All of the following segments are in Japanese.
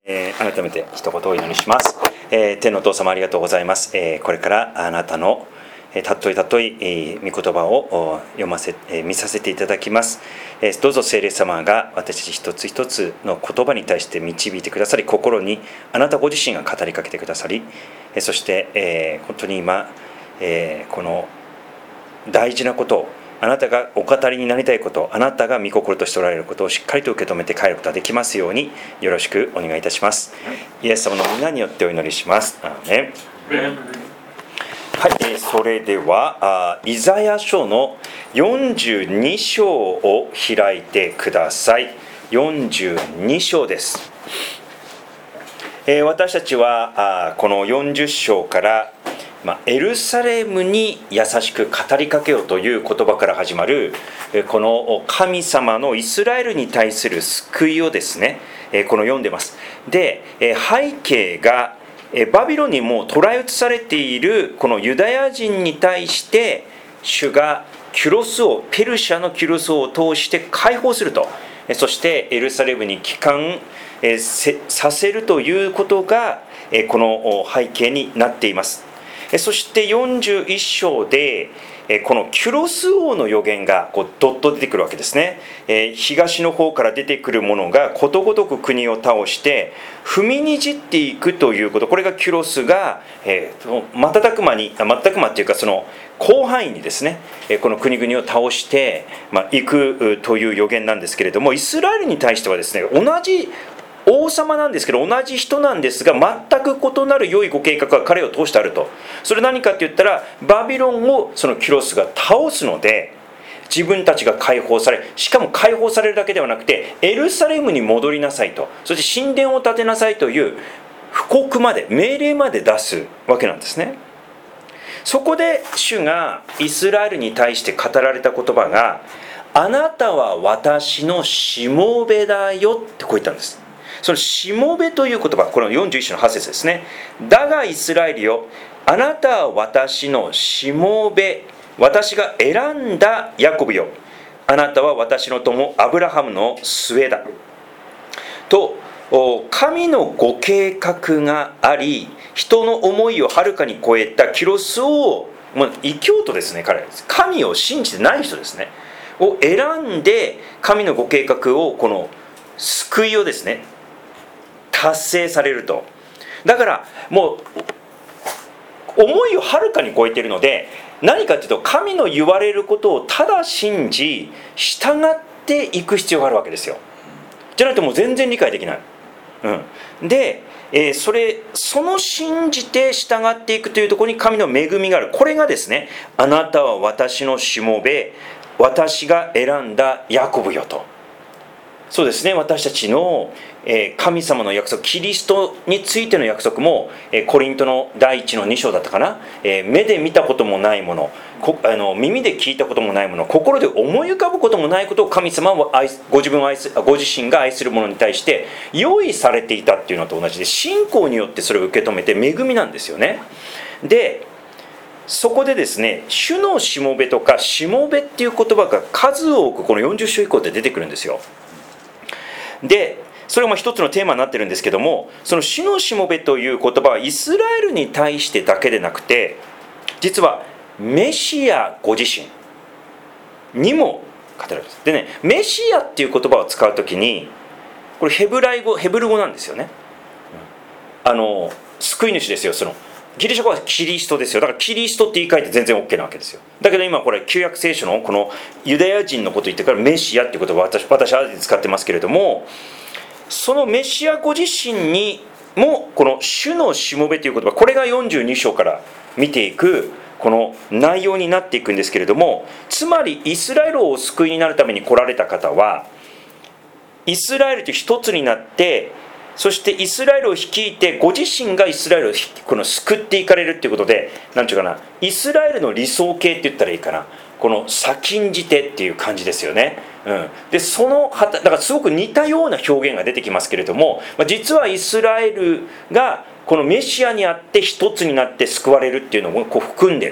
改めて一言お祈りします。天のお父様ありがとうございます。これからあなたのたとえ御言葉を見させていただきます。どうぞ聖霊様が私たち一つ一つの言葉に対して導いてくださり、心にあなたご自身が語りかけてくださり、そして、本当に今、この大事なことを、あなたがお語りになりたいこと、あなたが御心としておられることをしっかりと受け止めて帰ることができますようによろしくお願いいたします。イエス様の皆によってお祈りします。アーメン。はい、それではイザヤ書の42章を開いてください。42章です。私たちはこの40章からエルサレムに優しく語りかけようという言葉から始まるこの神様のイスラエルに対する救いをですね、この読んでます。で、背景がバビロンにもう捕らえ移されているこのユダヤ人に対して主がペルシャのキュロス王を通して解放すると、そしてエルサレムに帰還させるということがこの背景になっています。そして41章でこのキュロス王の予言がどっと出てくるわけですね。東の方から出てくるものがことごとく国を倒して踏みにじっていくということ、これがキュロスが瞬く間っていうかその広範囲にですねこの国々を倒していくという予言なんですけれども、イスラエルに対してはですね同じ王様なんですけど同じ人なんですが全く異なる良いご計画が彼を通してあると。それ何かって言ったらバビロンをそのキュロスが倒すので自分たちが解放され、しかも解放されるだけではなくてエルサレムに戻りなさいと、そして神殿を建てなさいという布告まで命令まで出すわけなんですね。そこで主がイスラエルに対して語られた言葉が、あなたは私のしもべだよってこう言ったんです。そのしもべという言葉、この41章の8節ですね。だがイスラエルよ、あなたは私のしもべ、私が選んだヤコブよ、あなたは私の友アブラハムの末だと、神のご計画があり人の思いをはるかに超えたキュロスを異教徒ですね。彼神を信じてない人ですねを選んで神のご計画をこの救いをですね達成されると。だからもう思いをはるかに超えているので、何かというと神の言われることをただ信じ従っていく必要があるわけですよ。じゃないともう全然理解できない。で、その信じて従っていくというところに神の恵みがある。これがですね、あなたは私のしもべ、私が選んだヤコブよと。そうですね、私たちの神様の約束、キリストについての約束もコリントの第1の2章だったかな、目で見たこともないもの、耳で聞いたこともないもの、心で思い浮かぶこともないことを神様はご自身が愛するものに対して用意されていたっていうのと同じで、信仰によってそれを受け止めて恵みなんですよね。でそこでですね、主のしもべとかしもべっていう言葉が数多くこの40章以降で出てくるんですよ。でそれが一つのテーマになってるんですけども、その主のしもべという言葉はイスラエルに対してだけでなくて、実はメシアご自身にも語られます。でね、メシアっていう言葉を使うときにこれヘブル語なんですよね。救い主ですよ。そのギリシャ語はキリストですよ。だからキリストって言い換えて全然 OK なわけですよ。だけど今これ旧約聖書のこのユダヤ人のことを言ってからメシアっていう言葉を私は使ってますけれども、そのメシアご自身にもこの主のしもべという言葉、これが42章から見ていくこの内容になっていくんですけれども、つまりイスラエルをお救いになるために来られた方はイスラエルと一つになって、そしてイスラエルを率いてご自身がイスラエルをこの救っていかれるっていうことで、なんていうかな、イスラエルの理想形って言ったらいいかな、この先んじてっていう感じですよね。でだからすごく似たような表現が出てきますけれども、実はイスラエルがこのメシアにあって一つになって救われるっていうのもこう含んでね、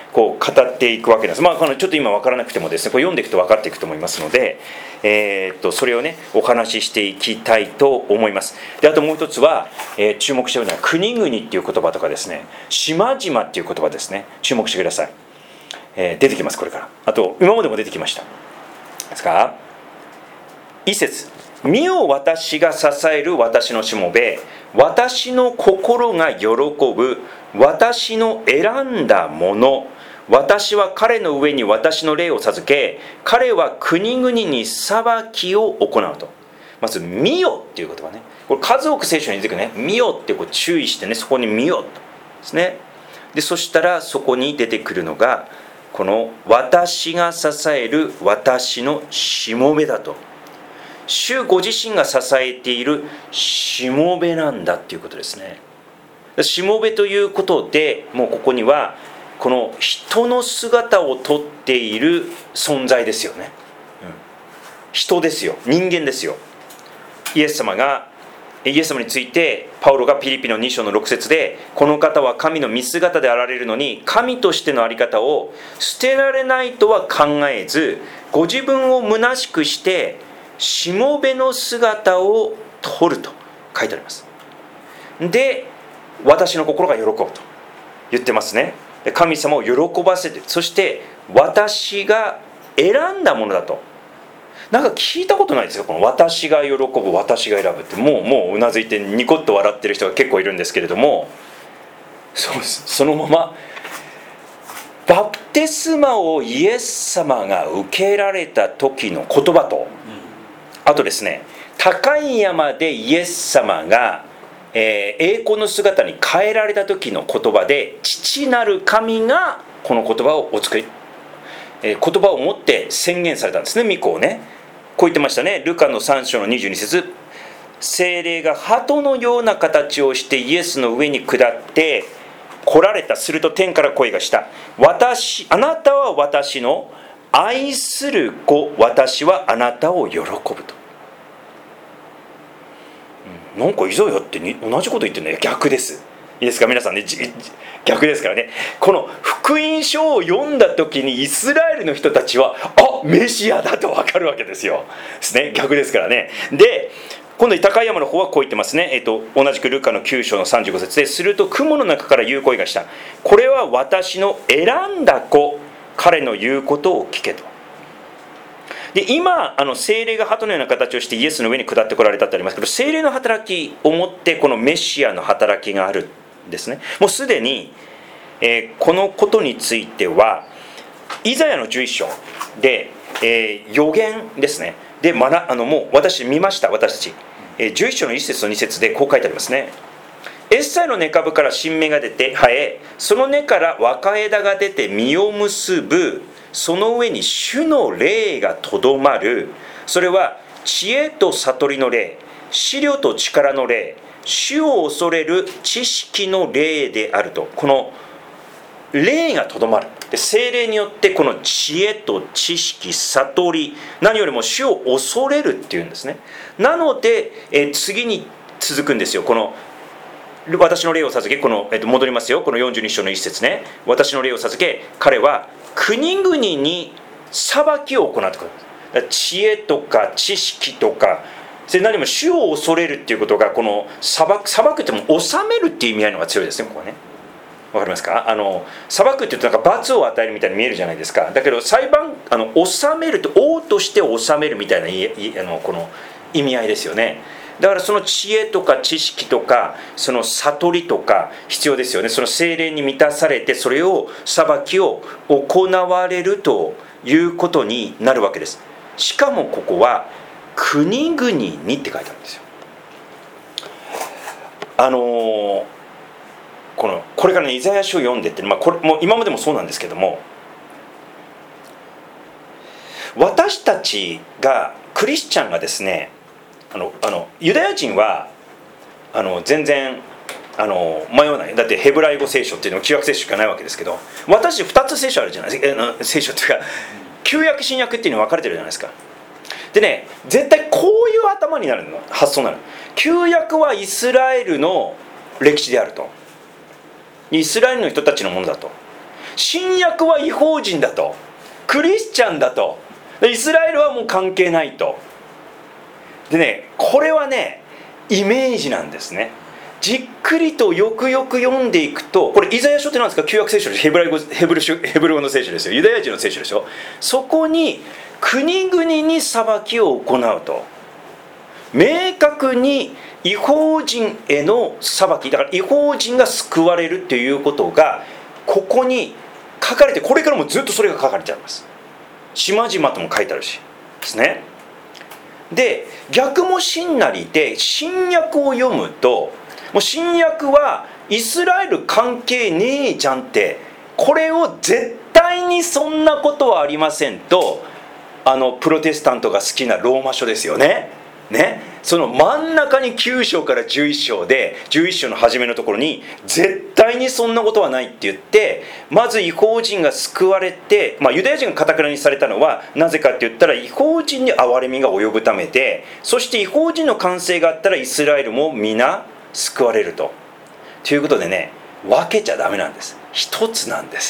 こう語っていくわけです。ちょっと今分からなくてもですね、これ読んでいくと分かっていくと思いますので、それをねお話ししていきたいと思います。であともう一つは、注目しているのは国々っていう言葉とかですね、島々っていう言葉ですね、注目してください。出てきますこれから。あと今までも出てきましたですか。一節、見よ私が支える私のしもべ、私の心が喜ぶ私の選んだもの、私は彼の上に私の霊を授け、彼は国々に裁きを行うと。まず見よっていう言葉ね、これ数多く聖書に出てくるね、見よってこう注意してね、そこに見よとですね。でそしたらそこに出てくるのがこの私が支える私のしもべだと。主ご自身が支えているしもべなんだっていうことですね。しもべということで、もうここにはこの人の姿をとっている存在ですよね、人ですよ、人間ですよ。イエス様についてパウロがピリピの2章の6節で、この方は神の見姿であられるのに神としての在り方を捨てられないとは考えず、ご自分を虚しくしてしもべの姿を取ると書いてあります。で私の心が喜ぶと言ってますね。で神様を喜ばせて、そして私が選んだものだと。なんか聞いたことないですよ、この私が喜ぶ私が選ぶって。もううなずいてニコッと笑ってる人が結構いるんですけれども、そうです、そのままバプテスマをイエス様が受けられた時の言葉と、あとですね、高い山でイエス様が、栄光の姿に変えられた時の言葉で、父なる神がこの言葉をお作り、言葉を持って宣言されたんですね、御子をね。こう言ってましたね、ルカの3章の22節、聖霊が鳩のような形をしてイエスの上に下って来られた。すると天から声がした。あなたは私の愛する子、私はあなたを喜ぶと。なんかいざやって同じこと言ってるね。逆です。いいですか皆さんね、逆ですからね。この福音書を読んだ時にイスラエルの人たちはメシアだと分かるわけですよ。ですね、逆ですからね。で今度高い山の方はこう言ってますね。同じくルカの9章の35節で、すると雲の中から言う声がした。これは私の選んだ子、彼の言うことを聞けと。で今聖霊が鳩のような形をしてイエスの上に下ってこられたってありますけど、聖霊の働きをもってこのメシアの働きがあるんですね。もうすでに、このことについてはイザヤの11章で、予言ですね。でもう私見ました。私たち、11章の1節と2節でこう書いてありますね。エッサイの根株から新芽が出て生え、その根から若枝が出て実を結ぶ。その上に主の霊がとどまる。それは知恵と悟りの霊、思慮と力の霊、主を恐れる知識の霊であると。この霊がとどまる。で聖霊によってこの知恵と知識、悟り、何よりも主を恐れるっていうんですね。なので、次に続くんですよ。この私の霊を授け、戻りますよ。この42章の一節ね。私の霊を授け、彼は国々に裁きを行ってくる。知恵とか知識とか、それ何も主を恐れるっていうことが、この裁くっても治めるっていう意味合いのが強いですね、ここはね。わかりますか？裁くって言うとなんか罰を与えるみたいに見えるじゃないですか。だけど治めるって王として治めるみたいなこの意味合いですよね。だからその知恵とか知識とかその悟りとか必要ですよね。その聖霊に満たされて、それを裁きを行われるということになるわけです。しかもここは国々にって書いてあるんですよ。これからねイザヤ書を読んでって、これもう今までもそうなんですけども、私たちがクリスチャンがですね、ユダヤ人は全然迷わない。だってヘブライ語聖書っていうのは旧約聖書しかないわけですけど、私2つ聖書あるじゃないですか。聖書っていうか旧約新約っていうのに分かれてるじゃないですか。でね、絶対こういう頭になるの、発想になる。旧約はイスラエルの歴史であると、イスラエルの人たちのものだと。 新約は異邦人だと、クリスチャンだと、イスラエルはもう関係ないと。でね、これはねイメージなんですね。じっくりとよくよく読んでいくと、これイザヤ書って何ですか？旧約聖書です。ヘブル語の聖書ですよ。ユダヤ人の聖書ですよ。そこに国々に裁きを行うと、明確に異邦人への裁きだから、異邦人が救われるっていうことがここに書かれて、これからもずっとそれが書かれてあります。島々とも書いてあるしですね。で逆もしんなりで、新約を読むと、もう新約はイスラエル関係ねえじゃんって、これを絶対にそんなことはありませんと、プロテスタントが好きなローマ書ですよね。その真ん中に9章から11章で、11章の初めのところに絶対にそんなことはないって言って、まず異邦人が救われて、ユダヤ人が堅くなにされたのはなぜかって言ったら、異邦人に憐れみが及ぶためで、そして異邦人の完成があったらイスラエルも皆救われるということでね、分けちゃダメなんです。一つなんです、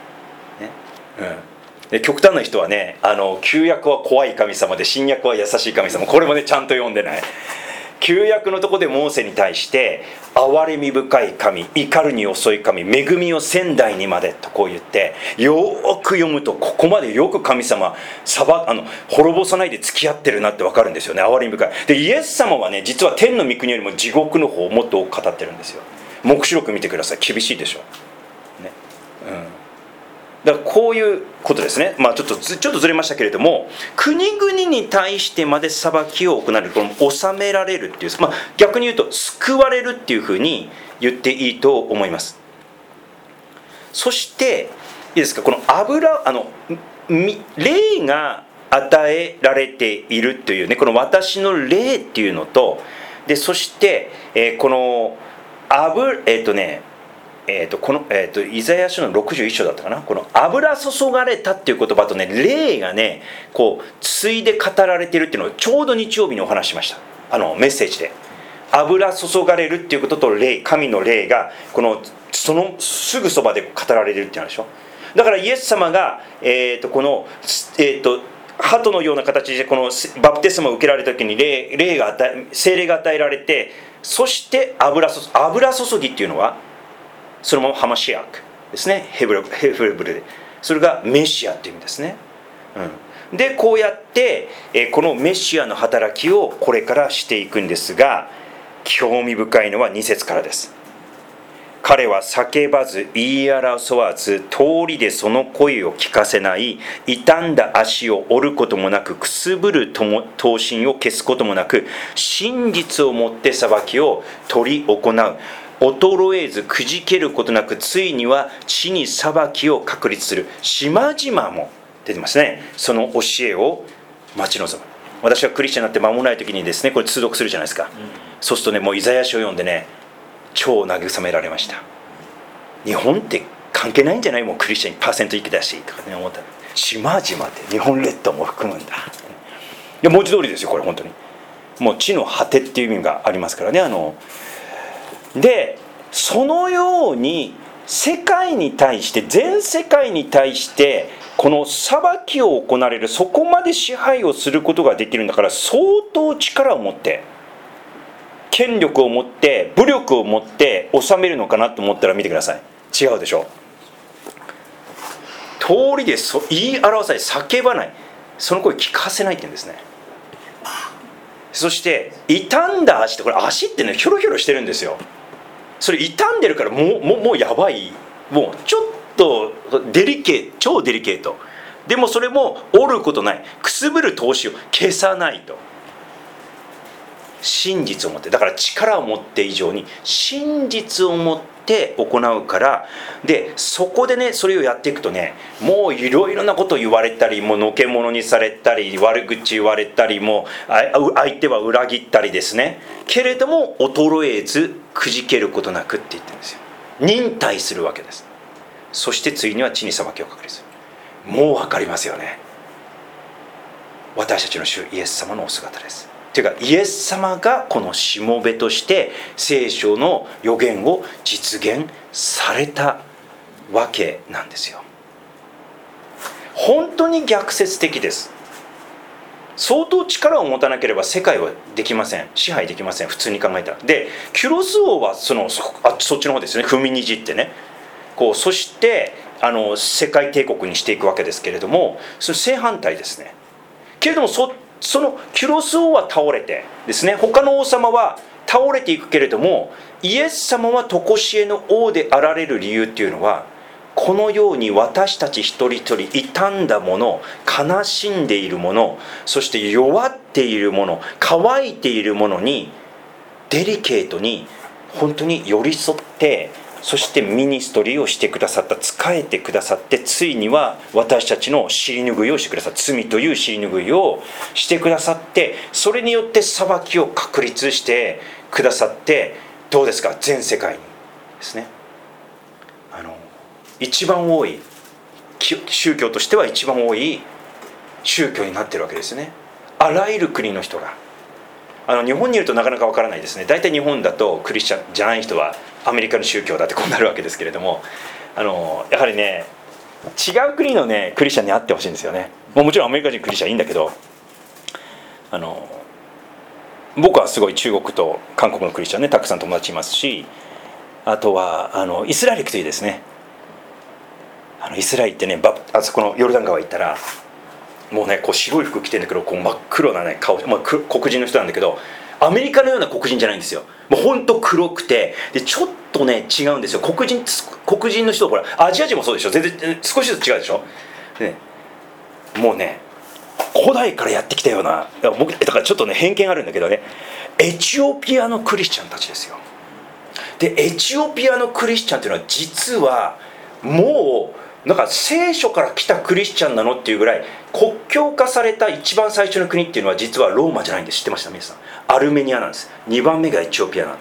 で極端な人はね、旧約は怖い神様で新約は優しい神様、これもねちゃんと読んでない。旧約のとこでモーセに対して憐れみ深い神、怒るに遅い神、恵みを千代にまでとこう言って、よく読むとここまでよく神様滅ぼさないで付き合ってるなって分かるんですよね。憐れみ深いで、イエス様はね実は天の御国よりも地獄の方をもっと多く語ってるんですよ。黙示録見てください。厳しいでしょ、だからこういうことですね。ちょっとずれましたけれども、国々に対してまで裁きを行われる、この治められるっていう、逆に言うと救われるっていうふうに言っていいと思います。そしていいですか、この霊が与えられているというね、この私の霊っていうのと、でそして、このこのイザヤ書の61章だったかな、この油注がれたっていう言葉とね、霊がねこうついで語られているっていうのをちょうど日曜日にお話ししました。メッセージで油注がれるっていうことと霊、神の霊がそのすぐそばで語られるっていうのでしょ。だからイエス様が、この鳩のような形でこのバプテスマを受けられた時に聖霊が与えられて、そして油注ぎっていうのはそのままハマシアクですね。ヘブルでそれがメシアっていう意味ですね、でこうやって、このメシアの働きをこれからしていくんですが、興味深いのは2節からです。彼は叫ばず言い争わず、通りでその声を聞かせない、傷んだ足を折ることもなく、くすぶる刀身を消すこともなく、真実をもって裁きを取り行う。衰えずくじけることなく、ついには地に裁きを確立する。島々も出てますね。その教えを待ち望む。私はクリスチャンになって間もない時にですね、これ通読するじゃないですか、そうするとね、もうイザヤ書を読んでね、超慰められました。日本って関係ないんじゃない？もうクリスチャンにパーセントいきだしとかね思った。島々って日本列島も含むんだ。いや文字通りですよ、これ本当に。もう地の果てっていう意味がありますからね。でそのように世界に対して、全世界に対してこの裁きを行われる、そこまで支配をすることができるんだから、相当力を持って権力を持って武力を持って治めるのかなと思ったら見てください。違うでしょ。通りで言い表さない、叫ばない、その声聞かせないって言うんですね。そして傷んだ足って、これ足ってねヒョロヒョロしてるんですよ。それ傷んでるからもうやばい、もうちょっと超デリケートでも、それも折ることない、くすぶる闘志を消さないと。真実を持って、だから力を持って以上に真実を持って行うから。でそこでね、それをやっていくとね、もういろいろなことを言われたり、もうのけ者にされたり、悪口言われたり、もう相手は裏切ったりですね、けれども衰えずくじけることなくって言ってるんですよ。忍耐するわけです。そしてついには地に裁きを確立する。もう分かりますよね。私たちの主イエス様のお姿です。というか、イエス様がこのしもべとして聖書の予言を実現されたわけなんですよ。本当に逆説的です。相当力を持たなければ世界はできません。支配できません。普通に考えたら。でキュロス王はそっちの方ですね、踏みにじってね、そして世界帝国にしていくわけですけれども、それ正反対ですね。けれどもそのキュロス王は倒れてですね、他の王様は倒れていくけれども、イエス様は常しえの王であられる理由っていうのは、このように私たち一人一人傷んだもの、悲しんでいるもの、そして弱っているもの、乾いているものにデリケートに本当に寄り添って、そしてミニストリーをしてくださった、仕えてくださって、ついには私たちの尻拭いをしてくださった、罪という尻拭いをしてくださって、それによって裁きを確立してくださって、どうですか、全世界にですね、一番多い宗教としては一番多い宗教になってるわけですね。あらゆる国の人が、日本にいるとなかなかわからないですね。大体日本だとクリスチャンじゃない人はアメリカの宗教だってこうなるわけですけれども、やはりね、違う国のねクリスチャンに会ってほしいんですよね。もちろんアメリカ人クリスチャンいいんだけど、僕はすごい中国と韓国のクリスチャンねたくさん友達いますし、あとはイスラエル行くといいですね。イスラエルってね、あそこのヨルダン川行ったら、もうね白い服着てるんだけど、真っ黒なね顔、黒人の人なんだけど、アメリカのような黒人じゃないんですよ。もうほんと黒くて、でちょっとね違うんですよ。黒人の人、ほらアジア人もそうでしょ、全然少しずつ違うでしょ。でもうね古代からやってきたような、僕だからちょっとね偏見あるんだけどね、エチオピアのクリスチャンたちですよ。でエチオピアのクリスチャンっていうのは実はもうなんか聖書から来たクリスチャンなのっていうぐらい、国境化された一番最初の国っていうのは実はローマじゃないんです。知ってました？皆さん、アルメニアなんです。2番目がエチオピアなんです。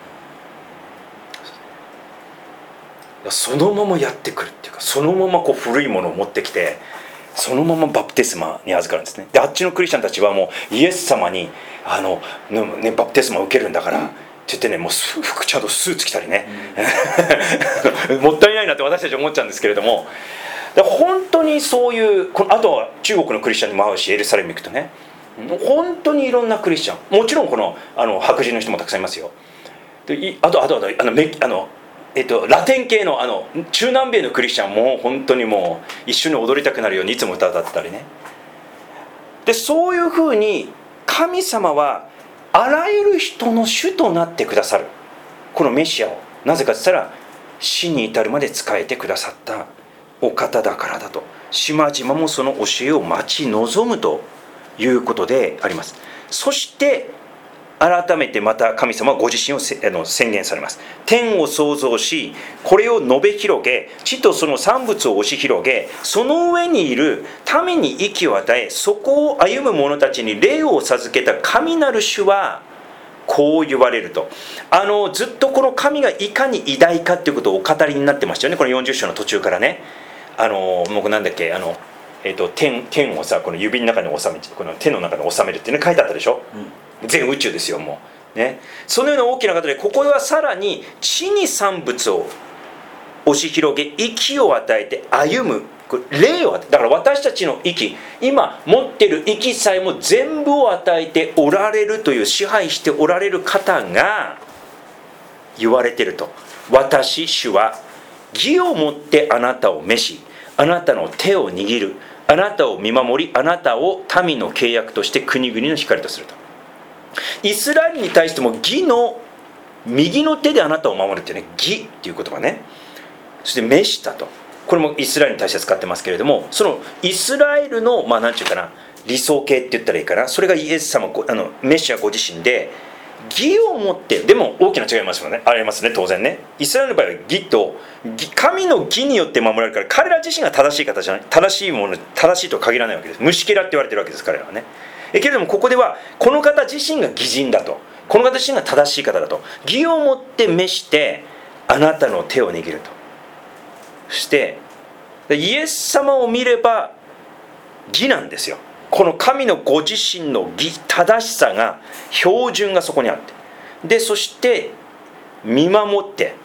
そのままやってくるっていうか、そのまま古いものを持ってきて、そのままバプテスマに預かるんですね。であっちのクリスチャンたちはもうイエス様にバプテスマを受けるんだから、って言ってね、もう服ちゃんとスーツ着たりね、もったいないなって私たち思っちゃうんですけれども、本当にそういう、あとは中国のクリスチャンにも会うし、エルサレム行くとね、本当にいろんなクリスチャン、もちろん白人の人もたくさんいますよ。であとラテン系の中南米のクリスチャンも本当にもう一緒に踊りたくなるようにいつも歌ったりね。でそういうふうに神様はあらゆる人の主となってくださる、このメシアを、なぜかって言ったら死に至るまで仕えてくださったお方だからだと、島々もその教えを待ち望むということであります。そして改めてまた神様はご自身を宣言されます。天を創造し、これを述べ広げ、地とその産物を押し広げ、その上にいる民に息を与え、そこを歩む者たちに霊を授けた神なる主はこう言われると。ずっとこの神がいかに偉大かっていうことをお語りになってましたよね。この40章の途中からね、僕なんだっけ、天をさ、この指の中に収めて、この手の中に収めるっていうの書いてあったでしょ、全宇宙ですよ、もうね。そのような大きな方で、ここはさらに地に産物を押し広げ、息を与えて歩む、霊を与え、だから私たちの息、今持ってる息さえも全部を与えておられるという、支配しておられる方が言われていると。私主は義をもってあなたを召し、あなたの手を握る、あなたを見守り、あなたを民の契約として国々の光とすると。イスラエルに対しても義の右の手であなたを守るっていうね、義っていう言葉ね。そして召したと、これもイスラエルに対して使ってますけれども、そのイスラエルの何て言うかな、理想形って言ったらいいかな、それがイエス様、メシアご自身で義を持って、でも大きな違いありますね、当然ね。イスラエルの場合は義と神の義によって守られるから、彼ら自身が正しい方じゃない、正しいもの、正しいとは限らないわけです。虫けらって言われてるわけです、彼らはね。けれどもここではこの方自身が義人だと、この方自身が正しい方だと、義をもって召してあなたの手を握ると。そしてイエス様を見れば義なんですよ。この神のご自身の義、正しさが、標準がそこにあって、でそして見守って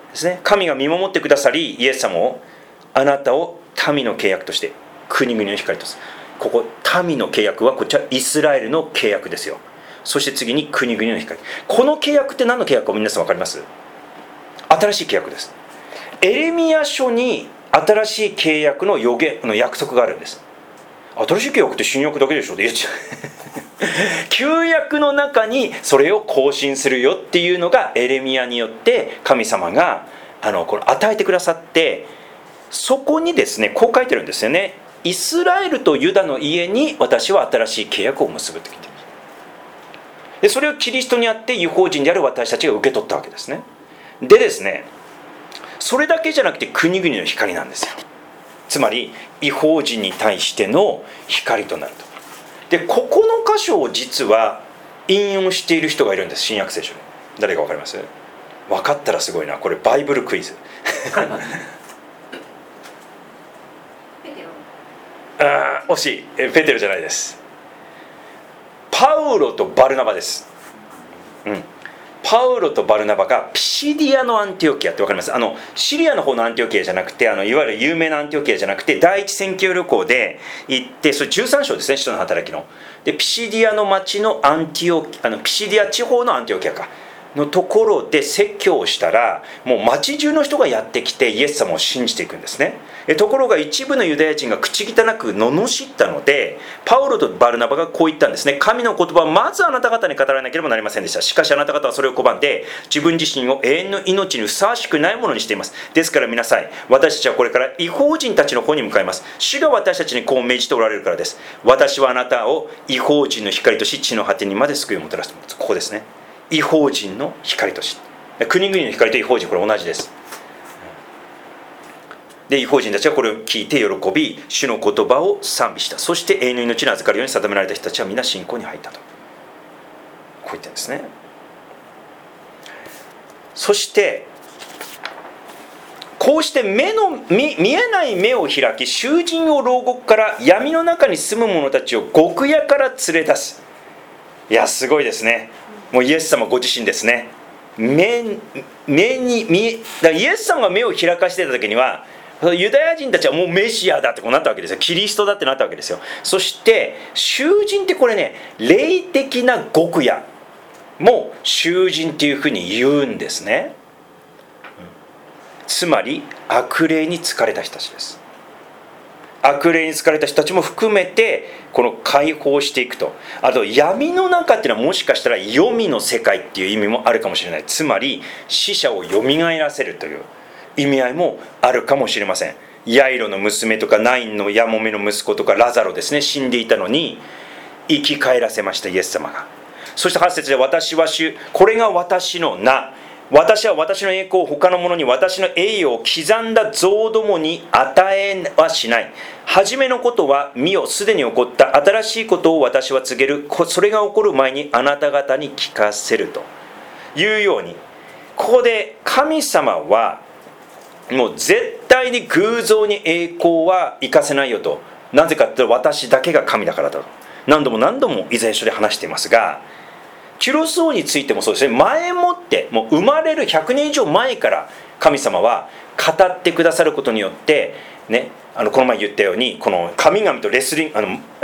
ですね。神が見守ってくださり、イエス様をあなたを民の契約として国々の光とする。ここ民の契約はこちらイスラエルの契約ですよ。そして次に国々の光。この契約って何の契約か皆さん分かります？新しい契約です。エレミヤ書に新しい契約の予言の約束があるんです。新しい契約って新約だけでしょ。いや違う旧約の中にそれを更新するよっていうのがエレミヤによって神様がこれ与えてくださって、そこにですねこう書いてるんですよね。イスラエルとユダの家に私は新しい契約を結ぶって聞いてる。でそれをキリストにあって異邦人である私たちが受け取ったわけですね。でですね、それだけじゃなくて国々の光なんですよ。つまり異邦人に対しての光となると。でここの箇所を実は引用している人がいるんです、新約聖書で。誰か分かります？分かったらすごいな。これバイブルクイズ惜しい。ペテロじゃないです。パウロとバルナバです。パウロとバルナバがピシディアのアンティオキアって分かります？シリアの方のアンティオキアじゃなくて、いわゆる有名なアンティオキアじゃなくて、第一宣教旅行で行って、それ13章ですね、使徒の働きの。でピシディアの町のアンティオキア、ピシディア地方のアンティオキアかのところで説教をしたら、もう町中の人がやってきてイエス様を信じていくんですね。ところが一部のユダヤ人が口汚く罵ったので、パウロとバルナバがこう言ったんですね。神の言葉はまずあなた方に語らなければなりませんでした。しかしあなた方はそれを拒んで自分自身を永遠の命にふさわしくないものにしています。ですから皆さん、私たちはこれから異邦人たちの方に向かいます。主が私たちにこう命じておられるからです。私はあなたを異邦人の光とし、地の果てにまで救いをもたらすと思います。ここですね。異邦人の光とし、国々の光と異邦人、これ同じです。で異邦人たちはこれを聞いて喜び、主の言葉を賛美した。そして永遠の命に預かるように定められた人たちは皆信仰に入ったと、こう言ってるんですね。そしてこうして見えない目を開き、囚人を牢獄から闇の中に住む者たちを獄屋から連れ出す。いやすごいですね。もうイエス様ご自身ですね。だからイエス様が目を開かしていた時には、ユダヤ人たちはもうメシアだってこうなったわけですよ。キリストだってなったわけですよ。そして囚人ってこれね、霊的な獄屋も囚人っていうふうに言うんですね。つまり悪霊に疲れた人たちです。悪霊に疲れた人たちも含めてこの解放していくと。あと闇の中っていうのはもしかしたら黄泉の世界っていう意味もあるかもしれない。つまり死者をよみがえらせるという意味合いもあるかもしれません。ヤイロの娘とかナインのヤモメの息子とかラザロですね、死んでいたのに生き返らせましたイエス様が。そして8節で、私は主、これが私の名、私は私の栄光を他の者に、私の栄誉を刻んだ像どもに与えはしない。初めのことは見よ、すでに起こった。新しいことを私は告げる。それが起こる前にあなた方に聞かせるというように、ここで神様はもう絶対に偶像に栄光は生かせないよと。なぜかというと私だけが神だからだと何度も何度もイザヤ書で話していますが、キュロス王についてもそうですね。前もってもう生まれる100年以上前から神様は語ってくださることによってね、この前言ったようにこの神々とレスリン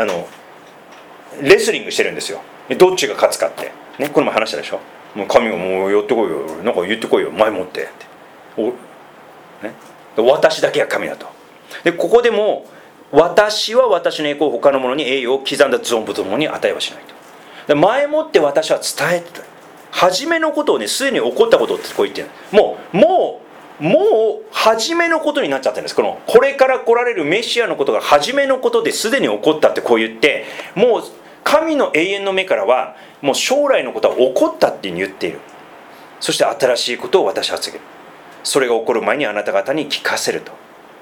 グしてるんですよ。どっちが勝つかってね、この前話したでしょ。もう神がもう寄ってこいよ、なんか言ってこいよ、前もってね、私だけが神だと。でここでも私は私の栄光を他の者に栄誉を刻んだ存分どもに与えはしないと。で前もって私は伝えて、初めのことをね、すでに起こったことってこう言ってる。もう初めのことになっちゃってるんです。これから来られるメシアのことが初めのことですでに起こったってこう言って、もう神の永遠の目からはもう将来のことは起こったって言っている。そして新しいことを私は告げる。それが起こる前にあなた方に聞かせると。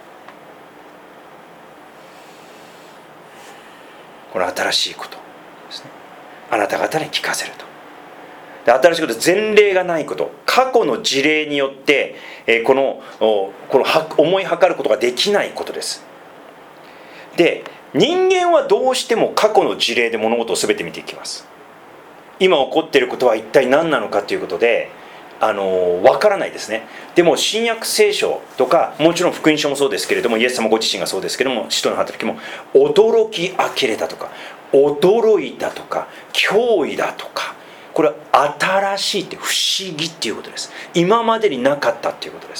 この新しいことですね、あなた方に聞かせると。で新しいこと、前例がないこと、過去の事例によってこの思い計ることができないことです。で人間はどうしても過去の事例で物事を全て見ていきます。今起こっていることは一体何なのかということでわからないですね。でも新約聖書とかもちろん福音書もそうですけれども、イエス様ご自身がそうですけれども、使徒の働きも驚き呆れたとか驚いたとか驚異だとか、これは新しいって不思議っていうことです。今までになかったっていうことです。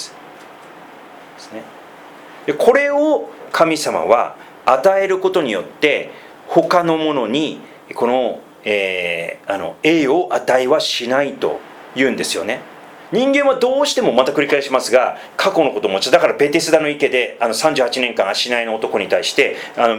でこれを神様は与えることによって他のものにこの、栄誉を与えはしないと言うんですよね。人間はどうしても、また繰り返しますが、過去のことを持ち、だからベテスダの池で38年間足ないの男に対して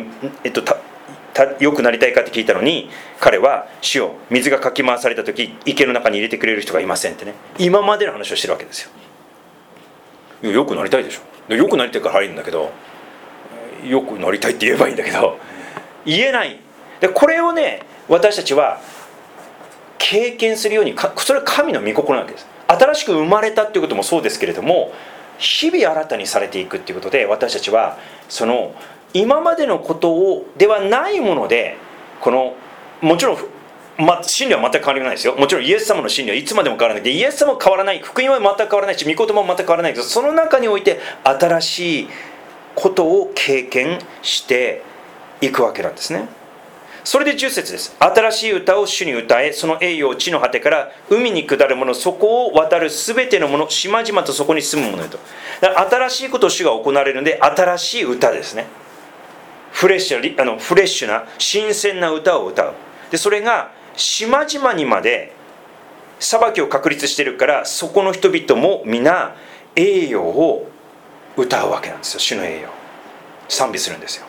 良くなりたいかって聞いたのに、彼は主よ水がかき回された時池の中に入れてくれる人がいませんってね、今までの話をしてるわけですよ。良くなりたいでしょ。良くなりたいから入るんだけど、良くなりたいって言えばいいんだけど言えない。でこれをね、私たちは経験するように、それは神の御心なわけです。新しく生まれたっていうこともそうですけれども、日々新たにされていくっていうことで、私たちはその今までのことではないもので、もちろん真理は全く変わりないですよ。もちろんイエス様の真理はいつまでも変わらないで、イエス様は変わらない、福音は全く変わらないし、御言葉も全く変わらないけど、その中において新しいことを経験していくわけなんですね。それで10節です。新しい歌を主に歌え、その栄誉を地の果てから海に下る者、そこを渡るすべての者、島々とそこに住む者へと。だから新しいことを主が行われるので、新しい歌ですね。フレッシュな新鮮な歌を歌う。でそれが島々にまで裁きを確立しているから、そこの人々も皆栄誉を歌うわけなんですよ。主の栄誉賛美するんですよ。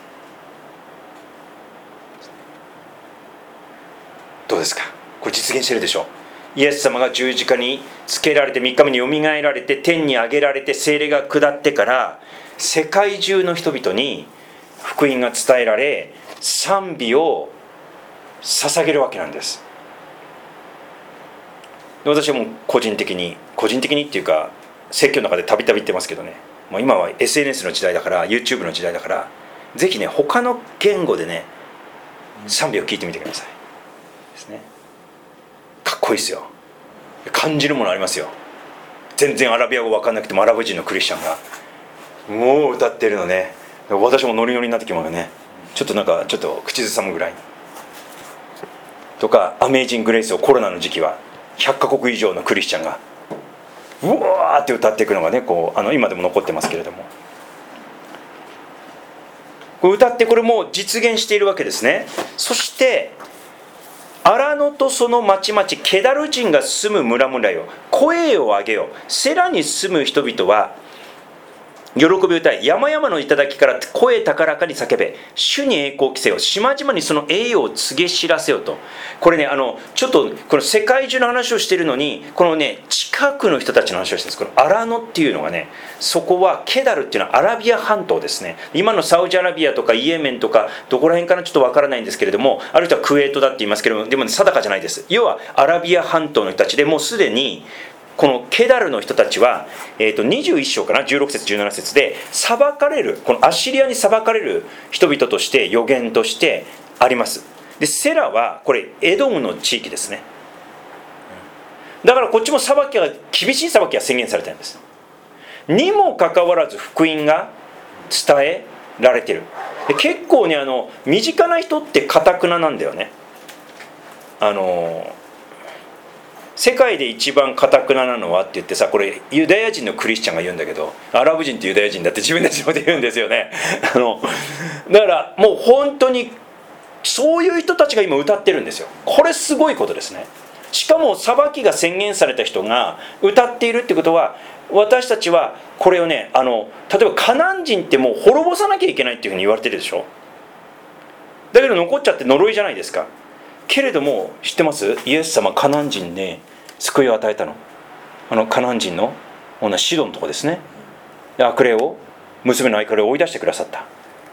どうですか、これ実現してるでしょ。イエス様が十字架につけられて3日目によみがえられて天に上げられて聖霊が下ってから、世界中の人々に福音が伝えられ、賛美を捧げるわけなんです。で私はもう個人的にっていうか、説教の中でたびたび言ってますけどね、もう今は SNS の時代だから YouTube の時代だから、ぜひね他の言語でね賛美を聞いてみてくださいですね。かっこいいですよ。感じるものありますよ。全然アラビア語分かんなくてもアラブ人のクリスチャンがもう歌ってるのね、私もノリノリになってきますよね。ちょっと口ずさむぐらいとか、アメイジング・グレイスをコロナの時期は100カ国以上のクリスチャンがうわーって歌っていくのがね、今でも残ってますけれども、歌ってこれも実現しているわけですね。そして荒野とその町々、ケダル人が住む村々よ、声を上げよ。セラに住む人々は喜び歌い、山々の頂から声高らかに叫べ。主に栄光を着せよ。島々にその栄誉を告げ知らせよと。これね、ちょっとこの世界中の話をしているのに、このね近くの人たちの話をしてるんです。この荒野っていうのがね、そこはケダルっていうのはアラビア半島ですね。今のサウジアラビアとかイエメンとかどこら辺かなちょっとわからないんですけれども、ある人はクウェートだって言いますけれども、でも、ね、定かじゃないです。要はアラビア半島の人たちで、もうすでにこのケダルの人たちは、21章かな、16節17節で裁かれる、このアッシリアに裁かれる人々として預言としてあります。でセラはこれエドムの地域ですね。だからこっちも厳しい裁きが宣言されてるんです。にもかかわらず福音が伝えられてる。で結構ね身近な人って堅くななんだよね。世界で一番堅くななのはって言ってさ、これユダヤ人のクリスチャンが言うんだけど、アラブ人ってユダヤ人だって自分たちで言うんですよね。だからもう本当にそういう人たちが今歌ってるんですよ。これすごいことですね。しかも裁きが宣言された人が歌っているってことは、私たちはこれをね、例えばカナン人ってもう滅ぼさなきゃいけないっていうふうに言われてるでしょ。だけど残っちゃって呪いじゃないですか。けれども知ってます？イエス様カナン人に救いを与えたの。カナン人のシドンのとこですね。で悪霊を、娘の愛から追い出してくださった。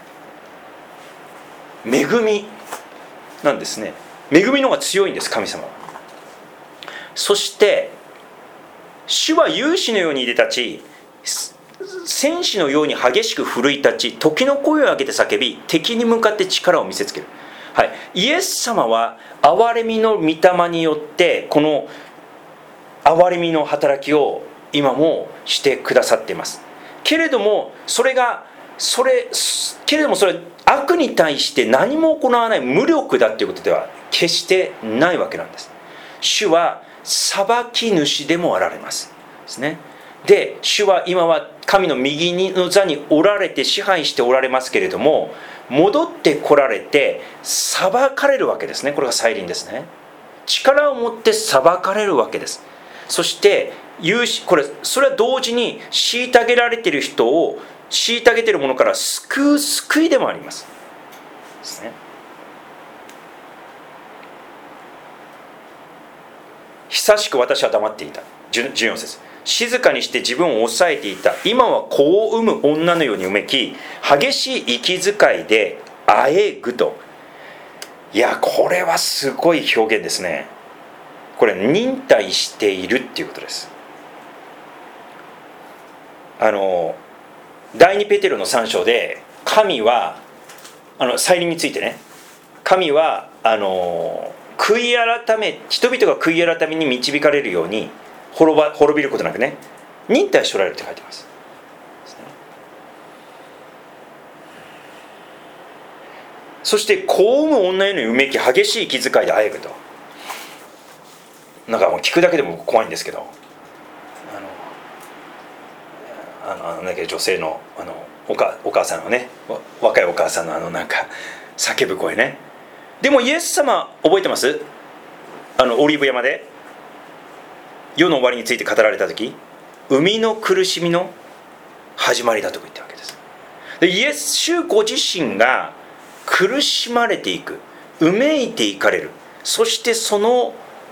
恵みなんですね。恵みの方が強いんです、神様は。そして主は勇士のようにいで立ち、戦士のように激しく奮い立ち、時の声を上げて叫び、敵に向かって力を見せつける。はい、イエス様は憐れみの御霊によってこの憐れみの働きを今もしてくださっています。けれどもそれ悪に対して何も行わない無力だということでは決してないわけなんです。主は裁き主でもあられますですね。で、主は今は神の右の座におられて支配しておられますけれども、戻ってこられて裁かれるわけですね。これが再臨ですね。力を持って裁かれるわけです。そしてそれは同時に虐げられている人を虐げているものから救う救いでもありますですね。久しく私は黙っていた。14節、静かにして自分を抑えていた。今は子を産む女のようにうめき、激しい息遣いであえぐと。いや、これはすごい表現ですね。これ忍耐しているっていうことです。第2ペテロの3章で、神は再臨についてね、神は人々が悔い改めに導かれるように滅びることなくね、忍耐しておられるって書いてます。そして子を産む女へのうめき、激しい気遣いであえぐと。なんかもう聞くだけでも怖いんですけど、女性のお母さんのね、若いお母さんのなんか叫ぶ声ね。でもイエス様覚えてます？オリーブ山で世の終わりについて語られた時、生みの苦しみの始まりだと言ったわけです。で、イエス主ご自身が苦しまれていく、うめいていかれる。そしてその、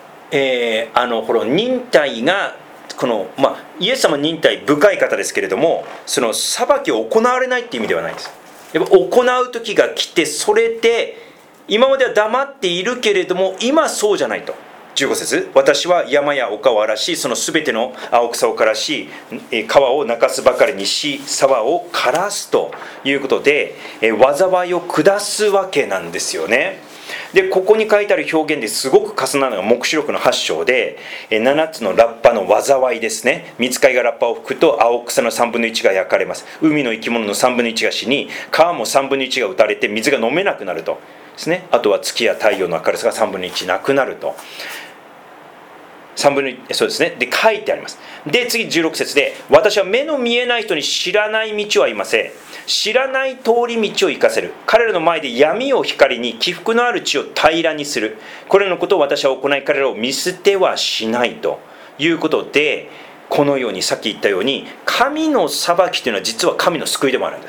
忍耐がイエス様は忍耐深い方ですけれども、その裁きを行われないっていう意味ではないです。やっぱ行う時が来て、それで今までは黙っているけれども今そうじゃないと。15節、私は山や丘を荒らし、そのすべての青草を枯らし、川を泣かすばかりにし、沢を枯らすということで、災いを下すわけなんですよね。で、ここに書いてある表現ですごく重なるのが黙示録の8章で、7つのラッパの災いですね。御使いがラッパを吹くと青草の3分の1が焼かれます。海の生き物の3分の1が死に、川も3分の1が打たれて水が飲めなくなるとですね。あとは月や太陽の明るさが3分の1なくなると。3分の1、そうですね。で、書いてあります。で、次16節で、私は目の見えない人に知らない道は言いません。知らない通り道を生かせる。彼らの前で闇を光に、起伏のある地を平らにする。これらのことを私は行い、彼らを見捨てはしないということで、このようにさっき言ったように、神の裁きというのは実は神の救いでもあるんです。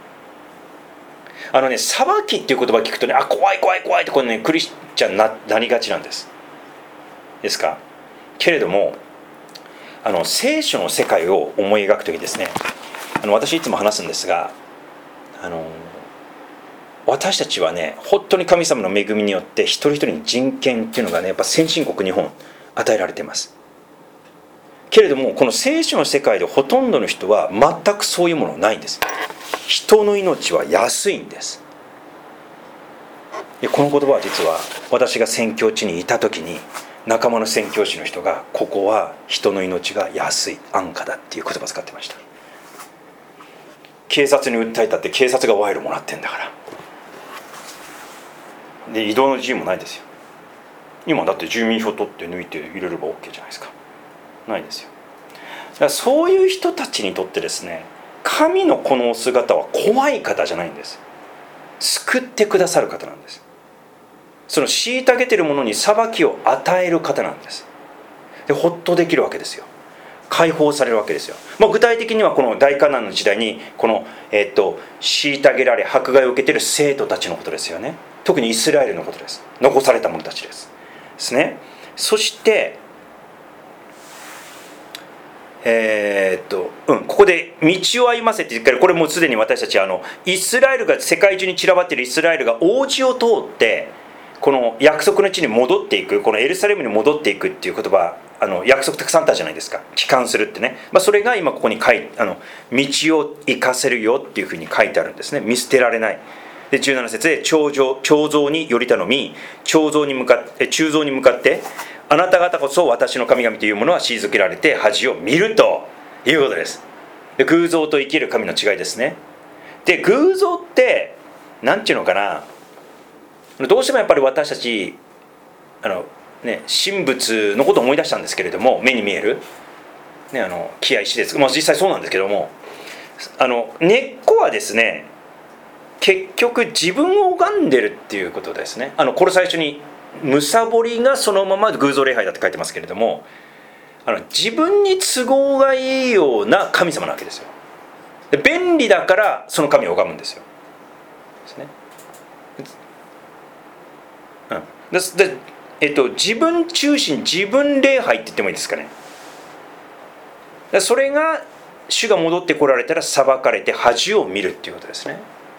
裁きっていう言葉を聞くとね、怖い怖い怖いってこれね、クリスチャンになりがちなんです。ですか。けれども聖書の世界を思い描くときですね、私いつも話すんですが、私たちはね、本当に神様の恵みによって一人一人に人権っていうのがね、やっぱ先進国日本与えられています。けれどもこの聖書の世界でほとんどの人は全くそういうものないんです。人の命は安いんです。で、この言葉は実は私が宣教地にいた時に仲間の宣教師の人が、ここは人の命が安い、安価だっていう言葉を使ってました。警察に訴えたって警察が賄賂もらってんだから。で、移動の自由もないですよ。今だって住民票取って抜いて入れれば OK じゃないですか。ないですよ。だからそういう人たちにとってですね、神のこのお姿は怖い方じゃないんです。救ってくださる方なんです。その虐げている者に裁きを与える方なんです。で、ほっとできるわけですよ。解放されるわけですよ。具体的にはこの大患難の時代にこの、虐げられ迫害を受けている生徒たちのことですよね。特にイスラエルのことです。残された者たちですね。そしてここで道を歩ませって言ってる。これもうすでに私たちイスラエルが、世界中に散らばっているイスラエルが大地を通ってこの約束の地に戻っていく、このエルサレムに戻っていくっていう言葉、約束たくさんあったじゃないですか。帰還するってね、それが今ここに道を行かせるよっていうふうに書いてあるんですね。見捨てられない。 で17節で彫像により頼み、鋳造に向かってあなた方こそ私の神々というものは退けられて恥を見るということです。で偶像と生きる神の違いですね。で偶像ってなんていうのかな、どうしてもやっぱり私たち神仏のことを思い出したんですけれども、目に見える、木や石です、実際そうなんですけども、根っこはですね、結局自分を拝んでるっていうことですね。これ最初にむさぼりがそのまま偶像礼拝だって書いてますけれども、自分に都合がいいような神様なわけですよ。で便利だからその神を拝むんですよ。ですね。自分中心、自分礼拝って言ってもいいですかね。それが主が戻ってこられたら裁かれて恥を見るっていうことですね。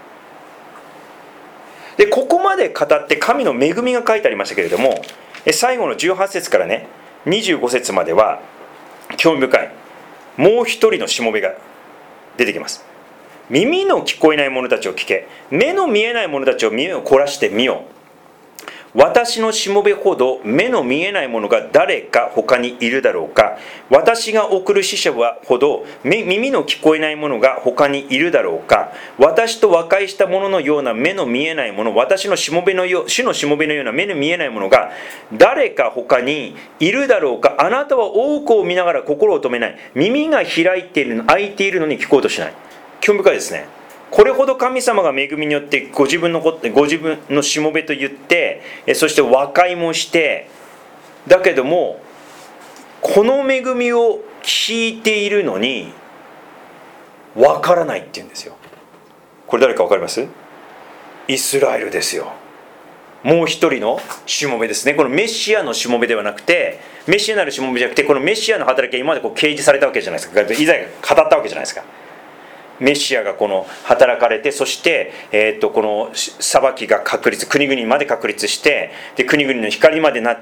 でここまで語って神の恵みが書いてありましたけれども、最後の18節からね25節までは興味深いもう一人のしもべが出てきます。耳の聞こえない者たちを聞け、目の見えない者たちを耳を凝らしてみよう。私のしもべほど目の見えない者が誰か他にいるだろうか。私が送る使者ほど耳の聞こえない者が他にいるだろうか。私と和解した者のような目の見えない者、私の主のしもべのような目の見えない者が誰か他にいるだろうか。あなたは多くを見ながら心を止めない。耳が開いている開いているのに聞こうとしない。興味深いですね。これほど神様が恵みによってご自分のしもべと言って、そして和解もして、だけどもこの恵みを聞いているのにわからないって言うんですよ。これ誰かわかります？イスラエルですよ。もう一人のしもべですね。このメシアのしもべではなくて、メシアなるしもべじゃなくて、このメシアの働きは今まで掲示されたわけじゃないですか。イザヤが語ったわけじゃないですか。メシアがこの働かれて、そして、この裁きが国々まで確立して、で国々の光までなって、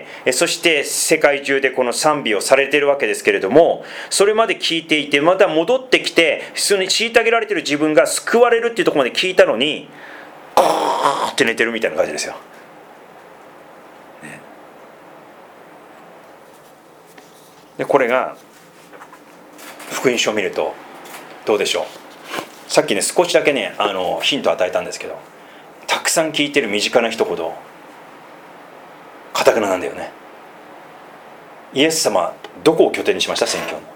そして世界中でこの賛美をされているわけですけれども、それまで聞いていて、また戻ってきて、その虐げられている自分が救われるっていうところまで聞いたのに、あーって寝てるみたいな感じですよ。でこれが福音書を見るとどうでしょう。さっきね少しだけねヒントを与えたんですけど、たくさん聞いてる身近な人ほど堅くななんだよね。イエス様どこを拠点にしました？宣教の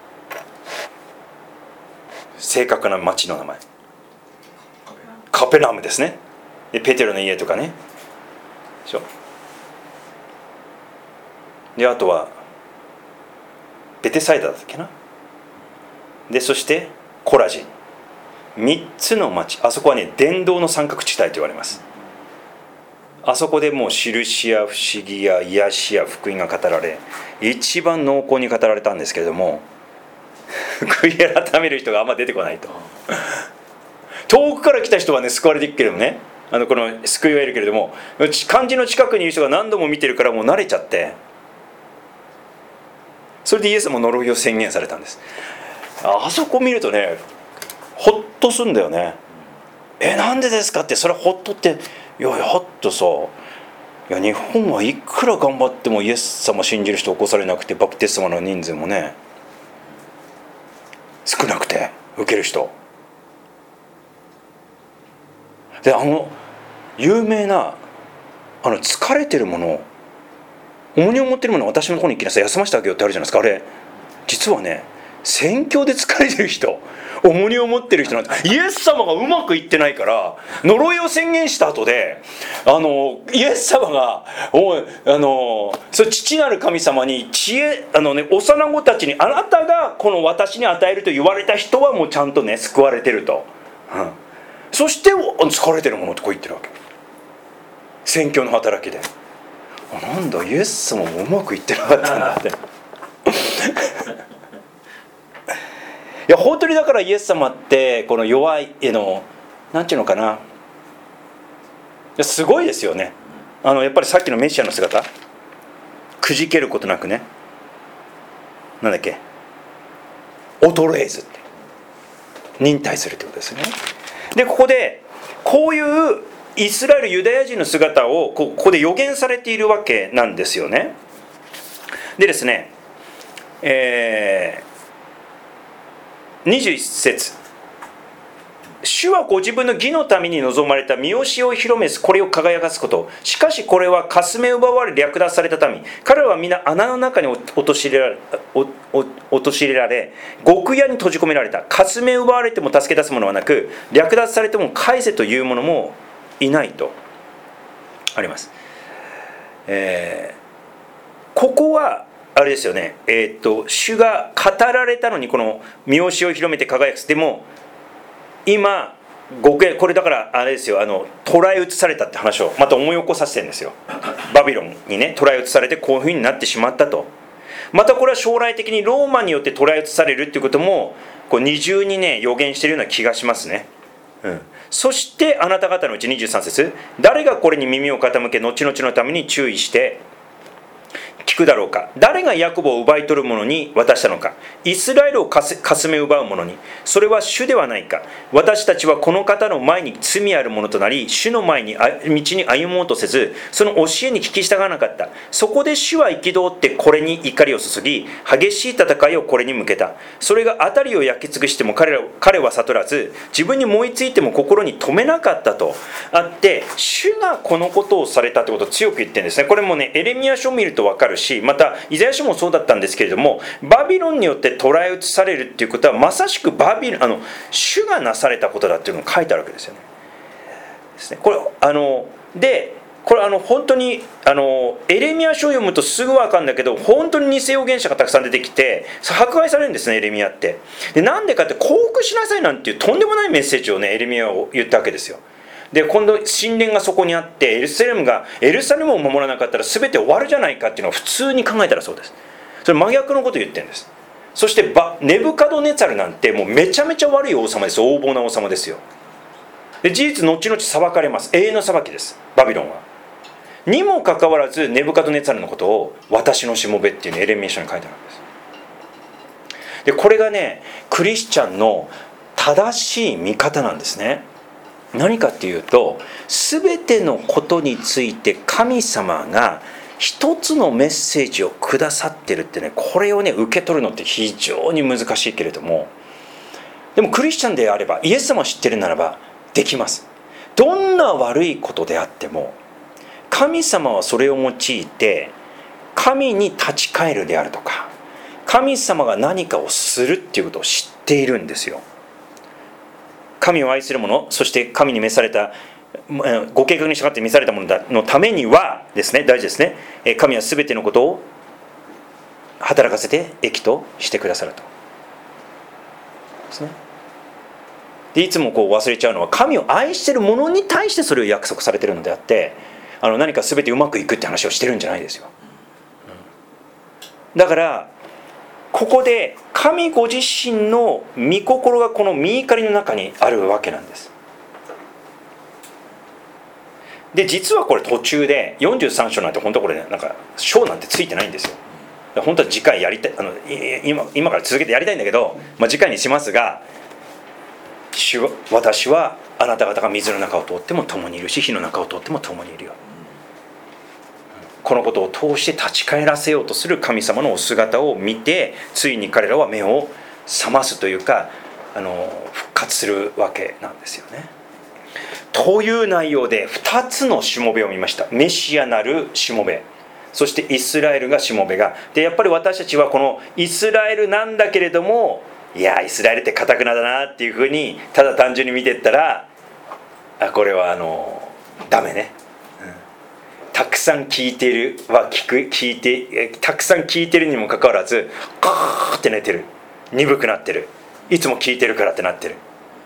正確な町の名前カペナウムですね。でペテロの家とかねでしょ。であとはベテサイダだったっけな。でそしてコラジン、3つの町、あそこはね伝道の三角地帯と言われます。あそこでもう印や不思議や癒しや福音が語られ、一番濃厚に語られたんですけれども、悔い改める人があんま出てこないと。遠くから来た人はね救われていくけれどもね、この救いはいるけれども、漢字の近くにいる人が何度も見てるからもう慣れちゃって、それでイエスも呪いを宣言されたんです。あそこ見るとねホッとするんだよね。なんでですかって。それはホッとって、いやほっとさ、いや日本はいくら頑張ってもイエス様信じる人起こされなくて、バプテスマの人数もね少なくて受ける人で、有名な疲れてるものを重荷を持ってるものを私のところに行きなさい、休ませてあげようってあるじゃないですか。あれ実はね宣教で疲れてる人、重荷を持ってる人なんです。イエス様がうまくいってないから呪いを宣言した後でイエス様がそれ父なる神様に幼子たちにあなたがこの私に与えると言われた人はもうちゃんとね救われてると、そして疲れてるものってこう言ってるわけ。宣教の働きでなんだイエス様もうまくいってなかったんだっていや本当にだからイエス様ってこの弱いなんていうのかな、すごいですよね。やっぱりさっきのメシアの姿、くじけることなくね、なんだっけ、衰えずって忍耐するってことですね。でここでこういうイスラエルユダヤ人の姿をここで予言されているわけなんですよね。でですね、21節、主はご自分の義のために望まれた御教えを広めず、これを輝かすこと。しかしこれはかすめ奪われ略奪された民。彼らは皆穴の中に陥れられ、極屋に閉じ込められた。かすめ奪われても助け出すものはなく、略奪されても返せというものもいないとあります。ここはあれですよね、主が語られたのにこの御教えを広めて輝く。でも今これだからあれですよ、捕らえ移されたって話をまた思い起こさせてるんですよ。バビロンにね捕らえ移されてこういうふうになってしまったと。またこれは将来的にローマによって捕らえ移されるっていうこともこう二重にね予言しているような気がしますね。そしてあなた方のうち23節、誰がこれに耳を傾け後々のために注意して聞くだろうか。誰がヤコブを奪い取る者に渡したのか。イスラエルをかすめ奪う者に。それは主ではないか。私たちはこの方の前に罪ある者となり、主の前に道に歩もうとせず、その教えに聞き従わなかった。そこで主は憤ってこれに怒りを注ぎ、激しい戦いをこれに向けた。それが辺りを焼き尽くしても彼は悟らず、自分に燃えついても心に留めなかったとあって、主がこのことをされたってことを強く言ってるんですね。これもねエレミヤ書を見ると分かるし、またイザヤ書もそうだったんですけれども、バビロンによって捕らえ移されるっていうことはまさしく主がなされたことだっていうのが書いてあるわけですよね。これ本当にエレミヤ書を読むとすぐ分かるんだけど、本当に偽預言者がたくさん出てきて迫害されるんですね、エレミヤって。でなんでかって降伏しなさいなんていうとんでもないメッセージをねエレミヤを言ったわけですよ。で今度神殿がそこにあってエルサレムを守らなかったら全て終わるじゃないかっていうのを普通に考えたらそうです。それ真逆のことを言ってるんです。そしてネブカドネツァルなんてもうめちゃめちゃ悪い王様です。横暴な王様ですよ。で事実後々裁かれます。永遠の裁きです、バビロンは。にもかかわらずネブカドネツァルのことを私のしもべっていうのをエレミヤ書に書いてあるんです。でこれがねクリスチャンの正しい見方なんですね。何かっていうと、全てのことについて神様が一つのメッセージをくださってるってね、これをね受け取るのって非常に難しいけれども、でもクリスチャンであればイエス様を知ってるならばできます。どんな悪いことであっても神様はそれを用いて神に立ち返るであるとか、神様が何かをするっていうことを知っているんですよ。神を愛する者、そして神に召されたご計画に従って召されたもののためにはですね、大事ですね、神は全てのことを働かせて益としてくださるとですね。でいつもこう忘れちゃうのは、神を愛している者に対してそれを約束されているのであって、何か全てうまくいくって話をしてるんじゃないですよ。だからここで神ご自身の御心がこの御怒りの中にあるわけなんです。で実はこれ途中で43章なんて本当これ、ね、なんか章なんてついてないんですよ。本当は次回やりたい、今から続けてやりたいんだけど、次回にしますが、私はあなた方が水の中を通っても共にいるし、火の中を通っても共にいるよ。このことを通して立ち返らせようとする神様のお姿を見て、ついに彼らは目を覚ますというか復活するわけなんですよね。という内容で2つのしもべを見ました。メシアなるしもべ、そしてイスラエルがしもべが。でやっぱり私たちはこのイスラエルなんだけれども、いやイスラエルって堅くなだなっていうふうにただ単純に見てったら、これはダメね。たくさん聞いているは聞いてたくさん聞いてるにもかかわらずカーって寝てる、鈍くなってる、いつも聞いてるからってなってる。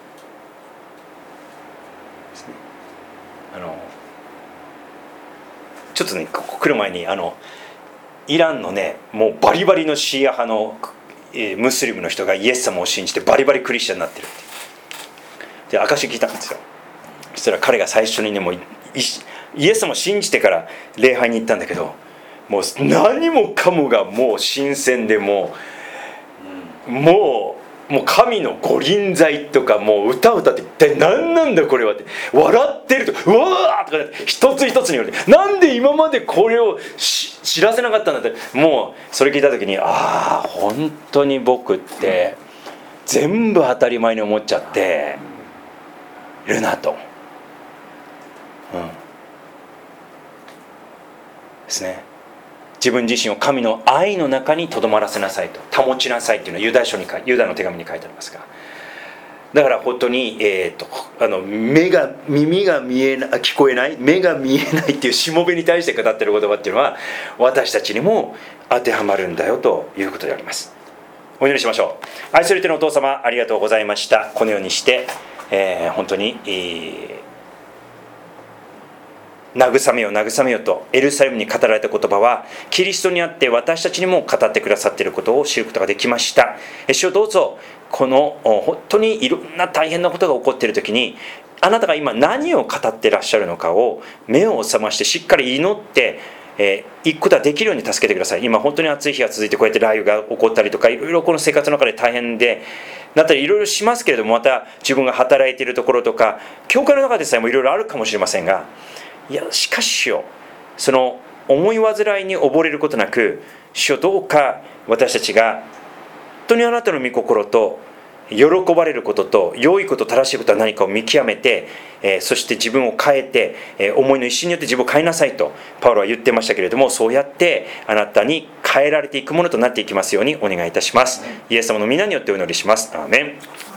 ちょっとね来る前にイランのねもうバリバリのシーア派のムスリムの人がイエス様を信じてバリバリクリスチャンになってるってで証聞いたんですよ。そしたら彼が最初にねもうイエス様を信じてから礼拝に行ったんだけど、もう何もかもがもう新鮮でもうもう神の御臨在とか、もう歌を歌って一体何なんだこれはって笑ってると、うわーとか一つ一つに言われて、なんで今までこれを知らせなかったんだって、もうそれ聞いた時に、ああ本当に僕って全部当たり前に思っちゃってるなと、ですね。自分自身を神の愛の中にとどまらせなさいと、保ちなさいっていうのはユダの手紙に書いてありますが、だから本当に、耳が見えない、聞こえない、目が見えないっていうしもべに対して語っている言葉っていうのは、私たちにも当てはまるんだよということであります。お祈りしましょう。愛する天のお父様、ありがとうございました。このようにして、本当に、慰めよ慰めよとエルサレムに語られた言葉は、キリストにあって私たちにも語ってくださっていることを知ることができました。主よ、どうぞこの本当にいろんな大変なことが起こっている時に、あなたが今何を語ってらっしゃるのかを目を覚ましてしっかり祈って行くことができるように助けてください。今本当に暑い日が続いて、こうやって雷雨が起こったりとか、いろいろこの生活の中で大変でなったりいろいろしますけれども、また自分が働いているところとか教会の中でさえもいろいろあるかもしれませんが、いやしかし主よ、その思い煩いに溺れることなく、主よどうか私たちが本当にあなたの御心と喜ばれることと良いこと正しいことは何かを見極めて、そして自分を変えて、思いの一心によって自分を変えなさいとパウロは言ってましたけれども、そうやってあなたに変えられていくものとなっていきますようにお願いいたします。イエス様の皆によってお祈りします。アーメン。